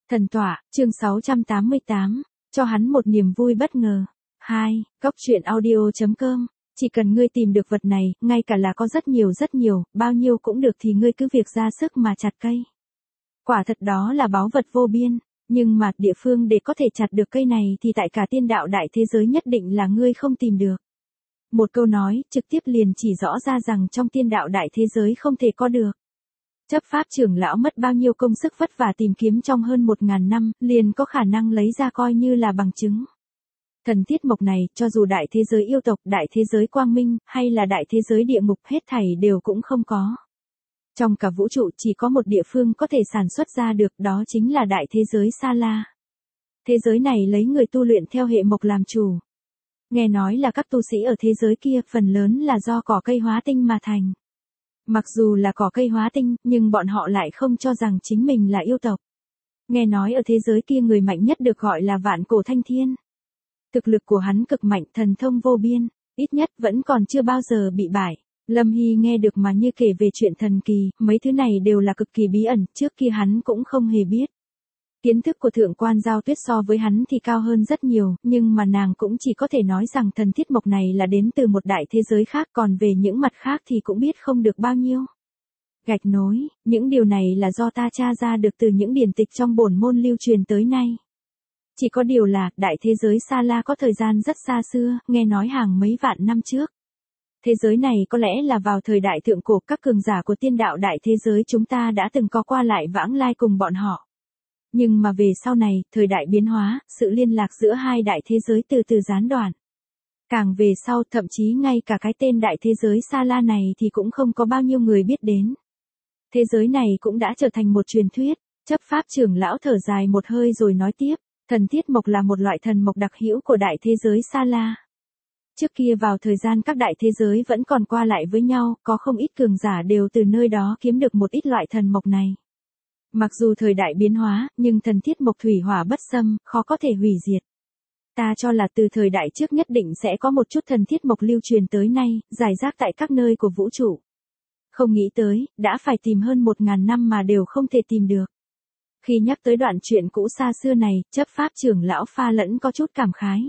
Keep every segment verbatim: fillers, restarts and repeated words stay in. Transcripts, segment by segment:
Thần tọa, chương sáu trăm tám mươi tám, cho hắn một niềm vui bất ngờ. hai. Cốc truyện audio chấm com. Chỉ cần ngươi tìm được vật này, ngay cả là có rất nhiều rất nhiều, bao nhiêu cũng được thì ngươi cứ việc ra sức mà chặt cây. Quả thật đó là báu vật vô biên, nhưng mà địa phương để có thể chặt được cây này thì tại cả tiên đạo đại thế giới nhất định là ngươi không tìm được. Một câu nói trực tiếp liền chỉ rõ ra rằng trong tiên đạo đại thế giới không thể có được. Chấp pháp trưởng lão mất bao nhiêu công sức vất vả tìm kiếm trong hơn một ngàn năm, liền có khả năng lấy ra coi như là bằng chứng. Thần thiết mộc này, cho dù đại thế giới yêu tộc, đại thế giới quang minh, hay là đại thế giới địa ngục, hết thảy đều cũng không có. Trong cả vũ trụ chỉ có một địa phương có thể sản xuất ra được, đó chính là đại thế giới Sa La. Thế giới này lấy người tu luyện theo hệ mộc làm chủ. Nghe nói là các tu sĩ ở thế giới kia, phần lớn là do cỏ cây hóa tinh mà thành. Mặc dù là cỏ cây hóa tinh, nhưng bọn họ lại không cho rằng chính mình là yêu tộc. Nghe nói ở thế giới kia người mạnh nhất được gọi là Vạn Cổ Thanh Thiên. Thực lực của hắn cực mạnh, thần thông vô biên, ít nhất vẫn còn chưa bao giờ bị bại. Lâm Hy nghe được mà như kể về chuyện thần kỳ, mấy thứ này đều là cực kỳ bí ẩn, trước kia hắn cũng không hề biết. Kiến thức của Thượng Quan Giao Tuyết so với hắn thì cao hơn rất nhiều, nhưng mà nàng cũng chỉ có thể nói rằng thần thiết mộc này là đến từ một đại thế giới khác, còn về những mặt khác thì cũng biết không được bao nhiêu. Gạch nối, những điều này là do ta tra ra được từ những điển tịch trong bổn môn lưu truyền tới nay. Chỉ có điều là, đại thế giới Sa La có thời gian rất xa xưa, nghe nói hàng mấy vạn năm trước. Thế giới này có lẽ là vào thời đại thượng cổ, các cường giả của tiên đạo đại thế giới chúng ta đã từng có qua lại vãng lai cùng bọn họ. Nhưng mà về sau này, thời đại biến hóa, sự liên lạc giữa hai đại thế giới từ từ gián đoạn. Càng về sau, thậm chí ngay cả cái tên đại thế giới Sa La này thì cũng không có bao nhiêu người biết đến. Thế giới này cũng đã trở thành một truyền thuyết. Chấp pháp trưởng lão thở dài một hơi rồi nói tiếp, thần thiết mộc là một loại thần mộc đặc hữu của đại thế giới Sa La. Trước kia vào thời gian các đại thế giới vẫn còn qua lại với nhau, có không ít cường giả đều từ nơi đó kiếm được một ít loại thần mộc này. Mặc dù thời đại biến hóa, nhưng thần thiết mộc thủy hỏa bất xâm, khó có thể hủy diệt. Ta cho là từ thời đại trước nhất định sẽ có một chút thần thiết mộc lưu truyền tới nay, rải rác tại các nơi của vũ trụ. Không nghĩ tới, đã phải tìm hơn một ngàn năm mà đều không thể tìm được. Khi nhắc tới đoạn chuyện cũ xa xưa này, chấp pháp trưởng lão pha lẫn có chút cảm khái.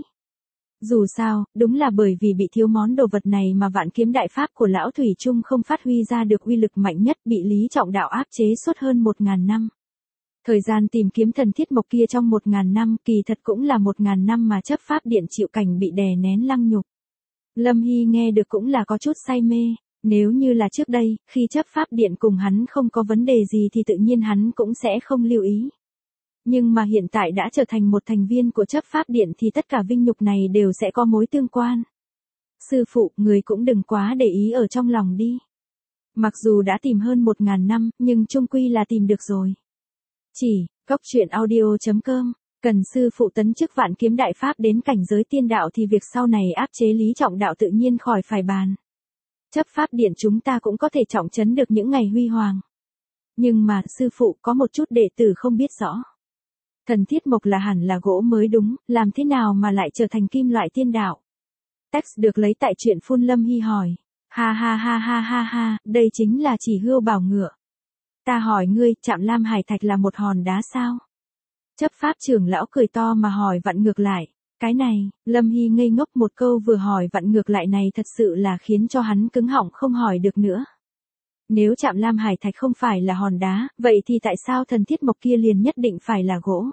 Dù sao, đúng là bởi vì bị thiếu món đồ vật này mà vạn kiếm đại pháp của lão Thủy Trung không phát huy ra được uy lực mạnh nhất, bị Lý Trọng Đạo áp chế suốt hơn một ngàn năm. Thời gian tìm kiếm thần thiết mộc kia trong một ngàn năm, kỳ thật cũng là một ngàn năm mà chấp pháp điện chịu cảnh bị đè nén lăng nhục. Lâm Hy nghe được cũng là có chút say mê, nếu như là trước đây, khi chấp pháp điện cùng hắn không có vấn đề gì thì tự nhiên hắn cũng sẽ không lưu ý. Nhưng mà hiện tại đã trở thành một thành viên của chấp pháp điện thì tất cả vinh nhục này đều sẽ có mối tương quan. Sư phụ, người cũng đừng quá để ý ở trong lòng đi. Mặc dù đã tìm hơn một ngàn năm, nhưng chung quy là tìm được rồi. Chỉ, cốc truyện audio chấm com, cần sư phụ tấn chức vạn kiếm đại pháp đến cảnh giới tiên đạo thì việc sau này áp chế Lý Trọng Đạo tự nhiên khỏi phải bàn. Chấp pháp điện chúng ta cũng có thể trọng trấn được những ngày huy hoàng. Nhưng mà, sư phụ, có một chút đệ tử không biết rõ. Thần thiết mộc là hẳn là gỗ mới đúng, làm thế nào mà lại trở thành kim loại tiên đạo? Text được lấy tại truyện phun. Lâm Hy hỏi. Ha ha ha ha ha ha, đây chính là chỉ hươu bảo ngựa. Ta hỏi ngươi, Trạm Lam Hải Thạch là một hòn đá sao? Chấp pháp trưởng lão cười to mà hỏi vặn ngược lại. Cái này, Lâm Hy ngây ngốc một câu vừa hỏi vặn ngược lại này thật sự là khiến cho hắn cứng họng không hỏi được nữa. Nếu Trạm Lam Hải Thạch không phải là hòn đá, vậy thì tại sao thần thiết mộc kia liền nhất định phải là gỗ?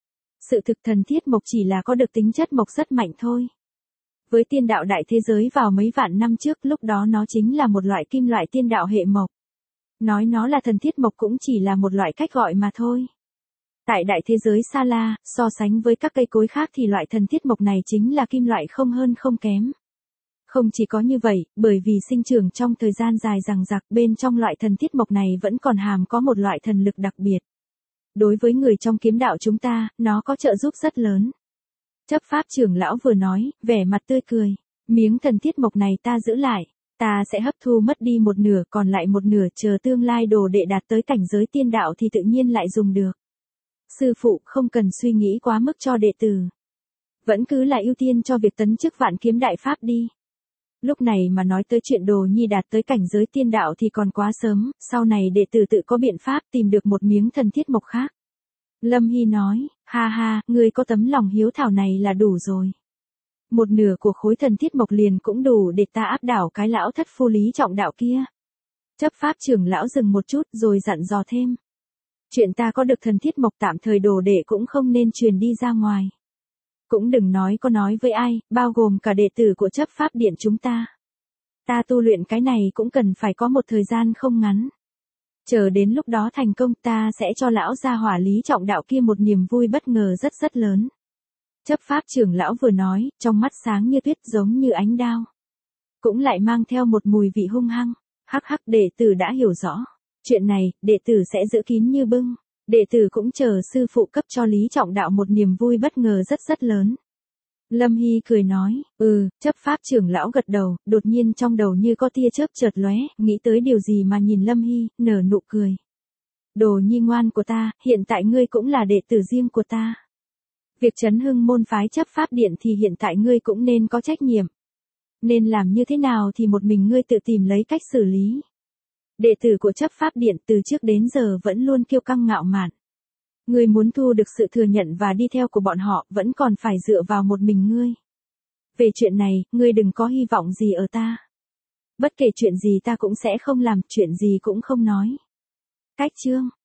Sự thực thần thiết mộc chỉ là có được tính chất mộc rất mạnh thôi. Với tiên đạo đại thế giới vào mấy vạn năm trước, lúc đó nó chính là một loại kim loại tiên đạo hệ mộc. Nói nó là thần thiết mộc cũng chỉ là một loại cách gọi mà thôi. Tại đại thế giới Sa La, so sánh với các cây cối khác thì loại thần thiết mộc này chính là kim loại không hơn không kém. Không chỉ có như vậy, bởi vì sinh trưởng trong thời gian dài dằng dặc, bên trong loại thần thiết mộc này vẫn còn hàm có một loại thần lực đặc biệt. Đối với người trong kiếm đạo chúng ta, nó có trợ giúp rất lớn. Chấp pháp trưởng lão vừa nói, vẻ mặt tươi cười. Miếng thần thiết mộc này ta giữ lại. Ta sẽ hấp thu mất đi một nửa, còn lại một nửa chờ tương lai đồ đệ đạt tới cảnh giới tiên đạo thì tự nhiên lại dùng được. Sư phụ không cần suy nghĩ quá mức cho đệ tử. Vẫn cứ là ưu tiên cho việc tấn chức vạn kiếm đại pháp đi. Lúc này mà nói tới chuyện Đồ Nhi đạt tới cảnh giới tiên đạo thì còn quá sớm, sau này đệ tử tự có biện pháp tìm được một miếng thần thiết mộc khác. Lâm Hy nói, ha ha, ngươi có tấm lòng hiếu thảo này là đủ rồi. Một nửa của khối thần thiết mộc liền cũng đủ để ta áp đảo cái lão thất phu Lý Trọng Đạo kia. Chấp pháp trưởng lão dừng một chút rồi dặn dò thêm. Chuyện ta có được thần thiết mộc tạm thời đồ đệ cũng không nên truyền đi ra ngoài. Cũng đừng nói có nói với ai, bao gồm cả đệ tử của chấp pháp điện chúng ta. Ta tu luyện cái này cũng cần phải có một thời gian không ngắn. Chờ đến lúc đó thành công ta sẽ cho lão gia hỏa Lý Trọng Đạo kia một niềm vui bất ngờ rất rất lớn. Chấp pháp trưởng lão vừa nói, trong mắt sáng như tuyết giống như ánh đao. Cũng lại mang theo một mùi vị hung hăng. Hắc hắc, đệ tử đã hiểu rõ. Chuyện này, đệ tử sẽ giữ kín như bưng. Đệ tử cũng chờ sư phụ cấp cho Lý Trọng Đạo một niềm vui bất ngờ rất rất lớn. Lâm Hy cười nói, ừ, chấp pháp trưởng lão gật đầu, đột nhiên trong đầu như có tia chớp chợt lóe, nghĩ tới điều gì mà nhìn Lâm Hy, nở nụ cười. Đồ nhi ngoan của ta, hiện tại ngươi cũng là đệ tử riêng của ta. Việc chấn hưng môn phái chấp pháp điện thì hiện tại ngươi cũng nên có trách nhiệm. Nên làm như thế nào thì một mình ngươi tự tìm lấy cách xử lý. Đệ tử của chấp pháp điện từ trước đến giờ vẫn luôn kiêu căng ngạo mạn. Ngươi muốn thu được sự thừa nhận và đi theo của bọn họ vẫn còn phải dựa vào một mình ngươi. Về chuyện này, ngươi đừng có hy vọng gì ở ta. Bất kể chuyện gì ta cũng sẽ không làm, chuyện gì cũng không nói. Cách chương